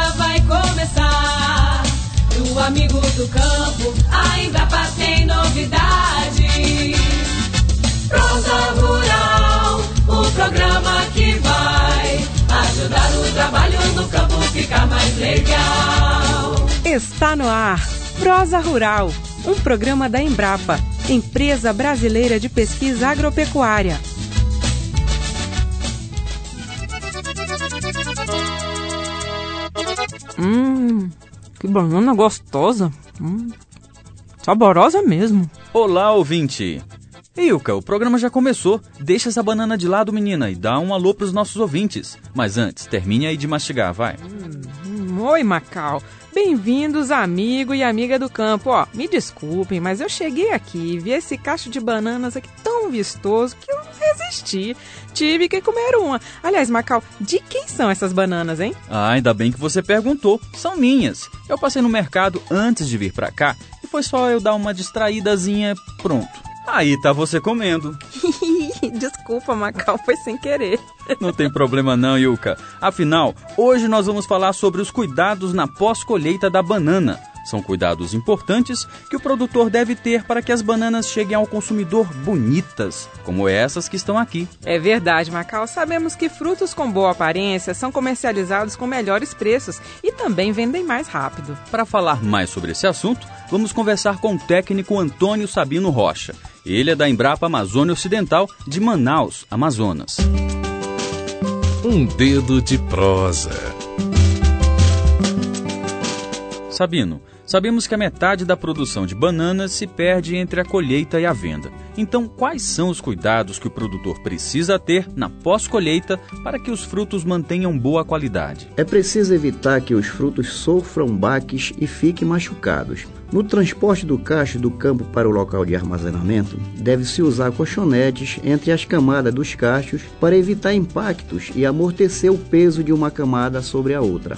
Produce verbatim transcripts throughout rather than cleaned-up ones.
vai começar. Do amigo do campo, a Embrapa tem novidade. Prosa Rural, o programa que vai ajudar o trabalho no campo ficar mais legal. Está no ar, Prosa Rural, um programa da Embrapa, Empresa Brasileira de Pesquisa Agropecuária. Hum, que banana gostosa. Hum, saborosa mesmo. Olá, ouvinte. Ilka, o programa já começou. Deixa essa banana de lado, menina, e dá um alô pros nossos ouvintes. Mas antes, termine aí de mastigar, vai. Hum, hum, oi, Macau. Bem-vindos, amigo e amiga do campo. Ó, me desculpem, mas eu cheguei aqui e vi esse cacho de bananas aqui tão vistoso que eu não resisti. Tive que comer uma. Aliás, Macau, de quem são essas bananas, hein? Ah, ainda bem que você perguntou. São minhas. Eu passei no mercado antes de vir pra cá e foi só eu dar uma distraídazinha, pronto. Aí tá você comendo. Desculpa, Macau, foi sem querer. Não tem problema não, Ilka. Afinal, hoje nós vamos falar sobre os cuidados na pós-colheita da banana. São cuidados importantes que o produtor deve ter para que as bananas cheguem ao consumidor bonitas, como essas que estão aqui. É verdade, Macau. Sabemos que frutos com boa aparência são comercializados com melhores preços e também vendem mais rápido. Para falar mais sobre esse assunto, vamos conversar com o técnico Antônio Sabino Rocha. Ele é da Embrapa Amazônia Ocidental de Manaus, Amazonas. Um dedo de prosa. Sabino, sabemos que a metade da produção de bananas se perde entre a colheita e a venda. Então, quais são os cuidados que o produtor precisa ter na pós-colheita para que os frutos mantenham boa qualidade? É preciso evitar que os frutos sofram baques e fiquem machucados. No transporte do cacho do campo para o local de armazenamento, deve-se usar colchonetes entre as camadas dos cachos para evitar impactos e amortecer o peso de uma camada sobre a outra.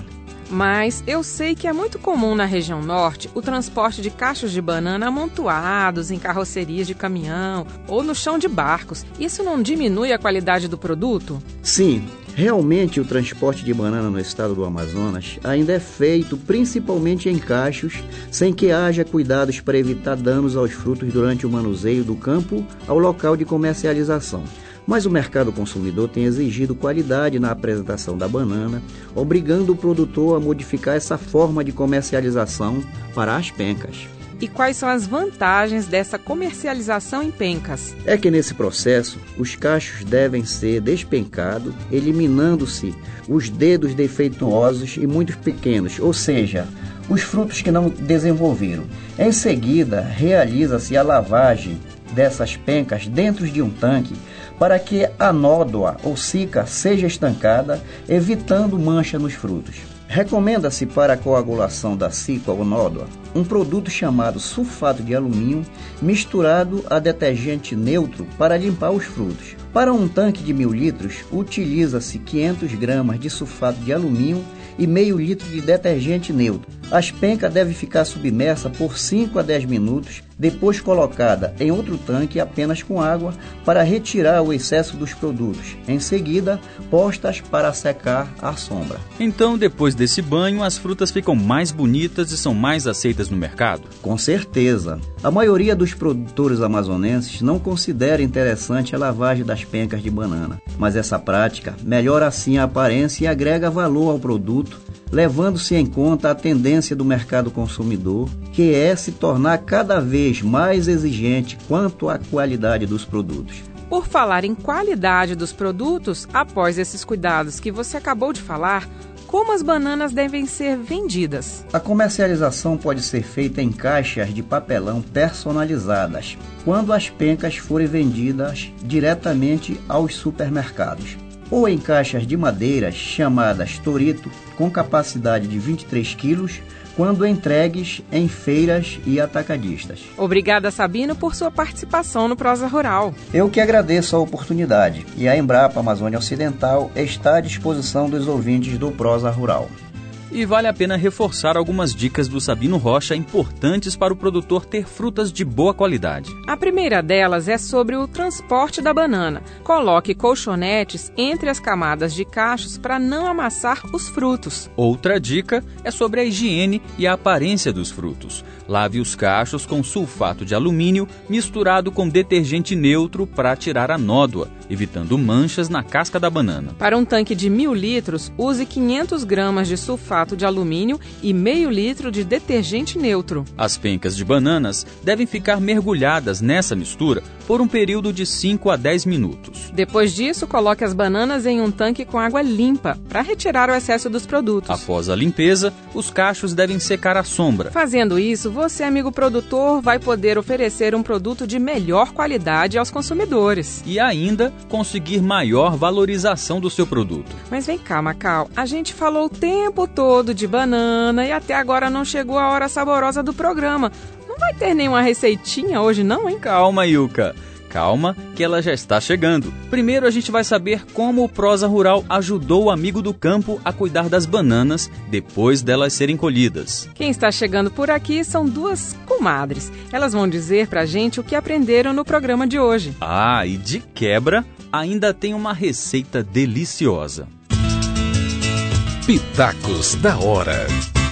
Mas eu sei que é muito comum na região norte o transporte de cachos de banana amontoados em carrocerias de caminhão ou no chão de barcos. Isso não diminui a qualidade do produto? Sim, realmente o transporte de banana no estado do Amazonas ainda é feito principalmente em cachos, sem que haja cuidados para evitar danos aos frutos durante o manuseio do campo ao local de comercialização. Mas o mercado consumidor tem exigido qualidade na apresentação da banana, obrigando o produtor a modificar essa forma de comercialização para as pencas. E quais são as vantagens dessa comercialização em pencas? É que nesse processo, os cachos devem ser despencados, eliminando-se os dedos defeituosos e muito pequenos, ou seja, os frutos que não desenvolveram. Em seguida, realiza-se a lavagem dessas pencas dentro de um tanque para que a nódoa ou cica seja estancada, evitando mancha nos frutos. Recomenda-se para a coagulação da cica ou nódoa um produto chamado sulfato de alumínio misturado a detergente neutro para limpar os frutos. Para um tanque de mil litros, utiliza-se quinhentas gramas de sulfato de alumínio e meio litro de detergente neutro. As pencas devem ficar submersas por cinco a dez minutos, depois colocada em outro tanque apenas com água para retirar o excesso dos produtos. Em seguida, postas para secar à sombra. Então, depois desse banho, as frutas ficam mais bonitas e são mais aceitas no mercado? Com certeza. A maioria dos produtores amazonenses não considera interessante a lavagem das pencas de banana, mas essa prática melhora assim a aparência e agrega valor ao produto, levando-se em conta a tendência do mercado consumidor, que é se tornar cada vez mais exigente quanto à qualidade dos produtos. Por falar em qualidade dos produtos, após esses cuidados que você acabou de falar, como as bananas devem ser vendidas? A comercialização pode ser feita em caixas de papelão personalizadas, quando as pencas forem vendidas diretamente aos supermercados, ou em caixas de madeira chamadas Torito, com capacidade de vinte e três quilos, quando entregues em feiras e atacadistas. Obrigada, Sabino, por sua participação no Prosa Rural. Eu que agradeço a oportunidade, e a Embrapa Amazônia Ocidental está à disposição dos ouvintes do Prosa Rural. E vale a pena reforçar algumas dicas do Sabino Rocha importantes para o produtor ter frutas de boa qualidade. A primeira delas é sobre o transporte da banana. Coloque colchonetes entre as camadas de cachos para não amassar os frutos. Outra dica é sobre a higiene e a aparência dos frutos. Lave os cachos com sulfato de alumínio misturado com detergente neutro para tirar a nódoa, evitando manchas na casca da banana. Para um tanque de mil litros, use quinhentas gramas de sulfato de alumínio e meio litro de detergente neutro. As pencas de bananas devem ficar mergulhadas nessa mistura por um período de cinco a dez minutos. Depois disso, coloque as bananas em um tanque com água limpa para retirar o excesso dos produtos. Após a limpeza, os cachos devem secar à sombra. Fazendo isso, você, amigo produtor, vai poder oferecer um produto de melhor qualidade aos consumidores. E ainda conseguir maior valorização do seu produto. Mas vem cá, Macau, a gente falou o tempo todo de banana e até agora não chegou a hora saborosa do programa. Não vai ter nenhuma receitinha hoje não, hein? Calma, Ilka. Calma, que ela já está chegando. Primeiro a gente vai saber como o Prosa Rural ajudou o amigo do campo a cuidar das bananas depois delas serem colhidas. Quem está chegando por aqui são duas comadres. Elas vão dizer pra gente o que aprenderam no programa de hoje. Ah, e de quebra, ainda tem uma receita deliciosa. Pitacos da Hora.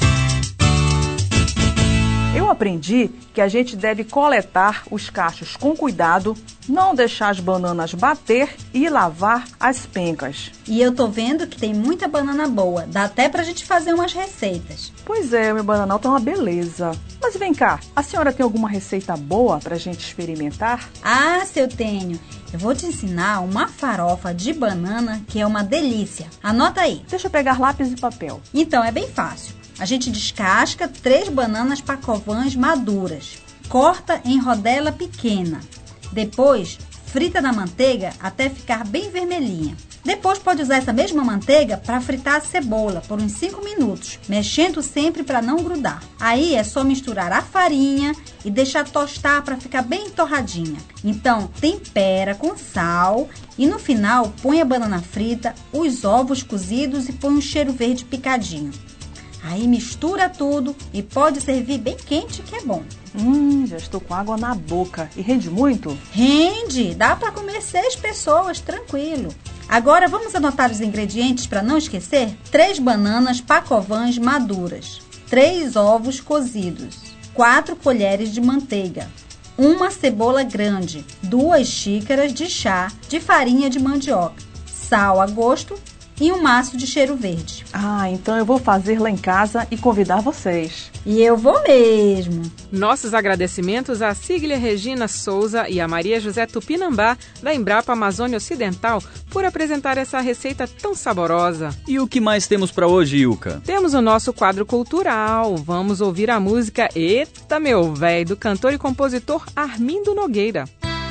Eu aprendi que a gente deve coletar os cachos com cuidado, não deixar as bananas bater e lavar as pencas. E eu tô vendo que tem muita banana boa, dá até pra gente fazer umas receitas. Pois é, meu bananal tá uma beleza. Mas vem cá, a senhora tem alguma receita boa pra gente experimentar? Ah, se eu tenho. Eu vou te ensinar uma farofa de banana que é uma delícia. Anota aí. Deixa eu pegar lápis e papel. Então, é bem fácil. A gente descasca três bananas pacovãs maduras. Corta em rodela pequena. Depois, frita na manteiga até ficar bem vermelhinha. Depois pode usar essa mesma manteiga para fritar a cebola por uns cinco minutos, mexendo sempre para não grudar. Aí é só misturar a farinha e deixar tostar para ficar bem torradinha. Então, tempera com sal e no final põe a banana frita, os ovos cozidos e põe um cheiro verde picadinho. Aí mistura tudo e pode servir bem quente, que é bom. Hum, já estou com água na boca. E rende muito? Rende, dá para comer seis pessoas, tranquilo. Agora vamos anotar os ingredientes para não esquecer? Três bananas pacovãs maduras, três ovos cozidos, quatro colheres de manteiga, uma cebola grande, duas xícaras de chá de farinha de mandioca, sal a gosto e um maço de cheiro verde. Ah, então eu vou fazer lá em casa e convidar vocês. E eu vou mesmo. Nossos agradecimentos a Siglia Regina Souza e a Maria José Tupinambá, da Embrapa Amazônia Ocidental, por apresentar essa receita tão saborosa. E o que mais temos para hoje, Ilka? Temos o nosso quadro cultural. Vamos ouvir a música Eita Meu Véi, do cantor e compositor Armindo Nogueira.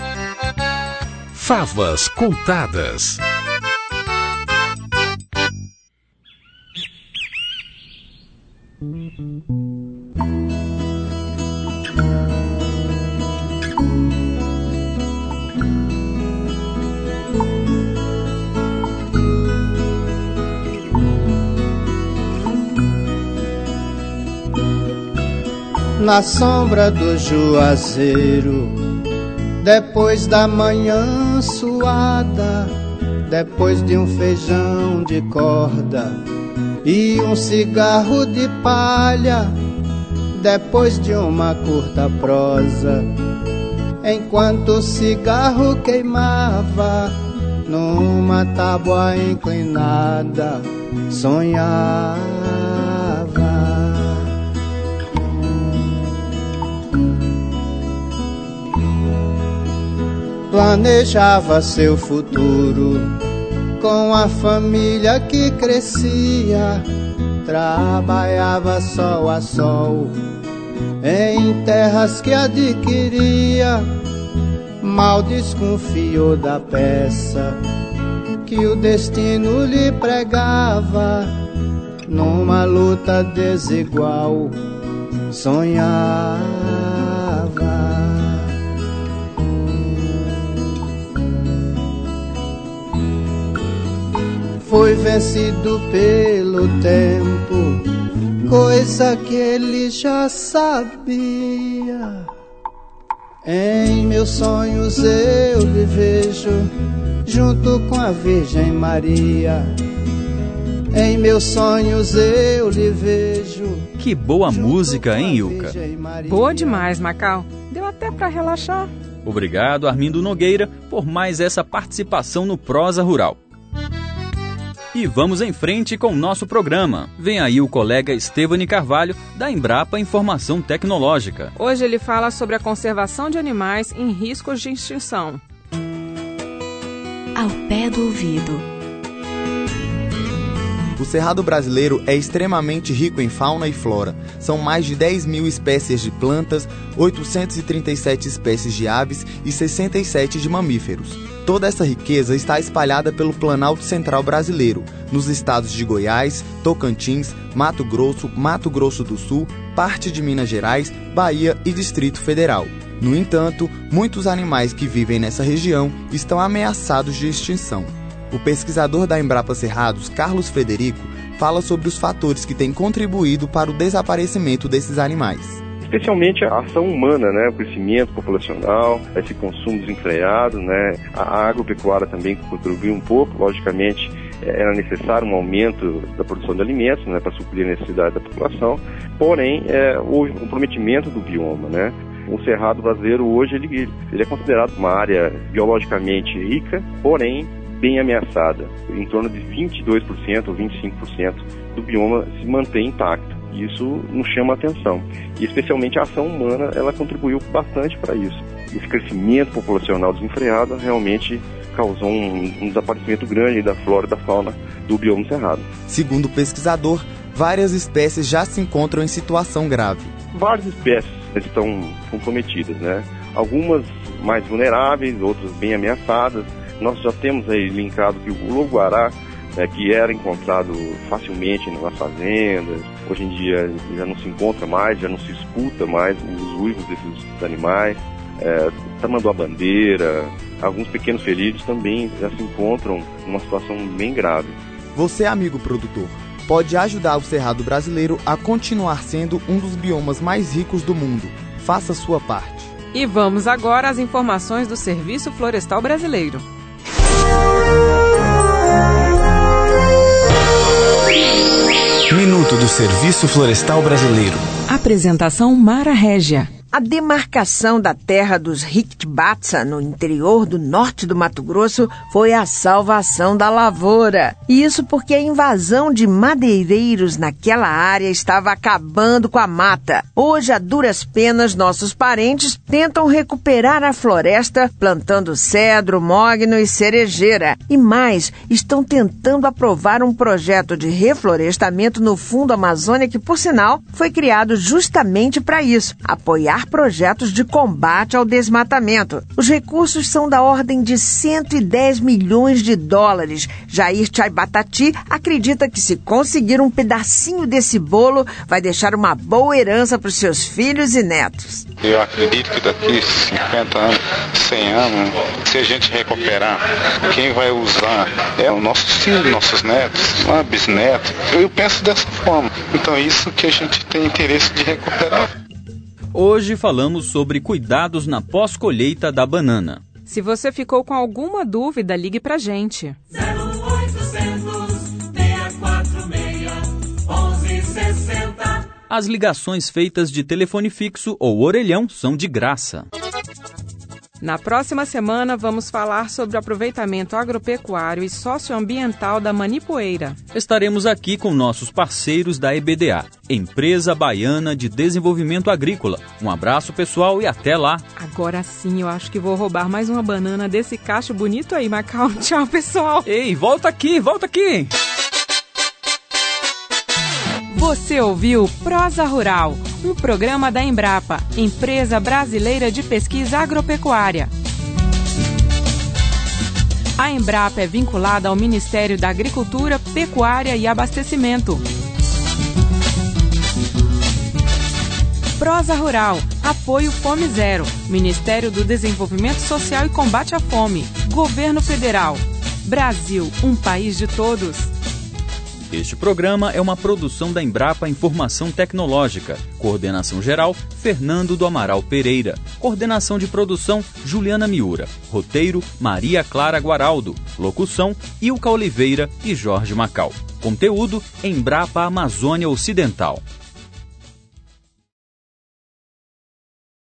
Favas contadas. Na sombra do juazeiro, depois da manhã suada, depois de um feijão de corda e um cigarro de palha, depois de uma curta prosa, enquanto o cigarro queimava numa tábua inclinada, sonhava. Planejava seu futuro com a família que crescia, trabalhava sol a sol em terras que adquiria. Mal desconfiou da peça que o destino lhe pregava, numa luta desigual sonhava. Foi vencido pelo tempo coisa que ele já sabia. Em meus sonhos eu lhe vejo junto com a Virgem Maria. Em meus sonhos eu lhe vejo. Que boa música, hein, Ilka? Boa demais, Macau. Deu até pra relaxar. Obrigado, Armindo Nogueira, por mais essa participação no Prosa Rural. E vamos em frente com o nosso programa. Vem aí o colega Estevani Carvalho, da Embrapa Informação Tecnológica. Hoje ele fala sobre a conservação de animais em riscos de extinção. Ao pé do ouvido. O Cerrado brasileiro é extremamente rico em fauna e flora. São mais de dez mil espécies de plantas, oitocentas e trinta e sete espécies de aves e sessenta e sete de mamíferos. Toda essa riqueza está espalhada pelo Planalto Central brasileiro, nos estados de Goiás, Tocantins, Mato Grosso, Mato Grosso do Sul, parte de Minas Gerais, Bahia e Distrito Federal. No entanto, muitos animais que vivem nessa região estão ameaçados de extinção. O pesquisador da Embrapa Cerrados, Carlos Frederico, fala sobre os fatores que têm contribuído para o desaparecimento desses animais. Especialmente a ação humana, né? O crescimento populacional, esse consumo desenfreado, né? A agropecuária também contribuiu um pouco, logicamente era necessário um aumento da produção de alimentos, né? Para suprir a necessidade da população, porém é, houve um comprometimento do bioma, né? O Cerrado brasileiro hoje ele, ele é considerado uma área biologicamente rica, porém bem ameaçada. Em torno de vinte e dois por cento ou vinte e cinco por cento do bioma se mantém intacto. Isso nos chama a atenção. E especialmente a ação humana, ela contribuiu bastante para isso. Esse crescimento populacional desenfreado realmente causou um, um desaparecimento grande da flora e da fauna do bioma cerrado. Segundo o pesquisador, várias espécies já se encontram em situação grave. Várias espécies estão comprometidas, né? Algumas mais vulneráveis, outras bem ameaçadas. Nós já temos aí linkado que o lobo-guará, né, que era encontrado facilmente nas fazendas, hoje em dia já não se encontra mais, já não se escuta mais os uivos desses animais. É, tamanduá-bandeira, alguns pequenos felinos também já se encontram numa situação bem grave. Você, amigo produtor, pode ajudar o Cerrado brasileiro a continuar sendo um dos biomas mais ricos do mundo. Faça a sua parte. E vamos agora às informações do Serviço Florestal Brasileiro. Minuto do Serviço Florestal Brasileiro. Apresentação Mara Régia. A demarcação da terra dos Richtbatsa, no interior do norte do Mato Grosso, foi a salvação da lavoura. E isso porque a invasão de madeireiros naquela área estava acabando com a mata. Hoje, a duras penas, nossos parentes tentam recuperar a floresta, plantando cedro, mogno e cerejeira. E mais, estão tentando aprovar um projeto de reflorestamento no Fundo Amazônia que, por sinal, foi criado justamente para isso, apoiar projetos de combate ao desmatamento. Os recursos são da ordem de cento e dez milhões de dólares. Jair Chaibatati acredita que se conseguir um pedacinho desse bolo, vai deixar uma boa herança para os seus filhos e netos. Eu acredito que daqui cinquenta anos, cem anos, se a gente recuperar, quem vai usar é os nossos filhos, nossos netos, bisnetos. Eu penso dessa forma. Então é isso que a gente tem interesse de recuperar. Hoje falamos sobre cuidados na pós-colheita da banana. Se você ficou com alguma dúvida, ligue pra gente. zero oitocentos, seis quatro seis, onze sessenta. As ligações feitas de telefone fixo ou orelhão são de graça. Na próxima semana, vamos falar sobre o aproveitamento agropecuário e socioambiental da manipoeira. Estaremos aqui com nossos parceiros da E B D A, Empresa Baiana de Desenvolvimento Agrícola. Um abraço, pessoal, e até lá. Agora sim, eu acho que vou roubar mais uma banana desse cacho bonito aí, Macau. Tchau, pessoal. Ei, volta aqui, volta aqui. Você ouviu Prosa Rural, um programa da Embrapa, Empresa Brasileira de Pesquisa Agropecuária. A Embrapa é vinculada ao Ministério da Agricultura, Pecuária e Abastecimento. Prosa Rural, apoio Fome Zero, Ministério do Desenvolvimento Social e Combate à Fome, Governo Federal. Brasil, um país de todos. Este programa é uma produção da Embrapa Informação Tecnológica. Coordenação geral, Fernando do Amaral Pereira. Coordenação de produção, Juliana Miura. Roteiro, Maria Clara Guaraldo. Locução, Ilka Oliveira e Jorge Macau. Conteúdo, Embrapa Amazônia Ocidental.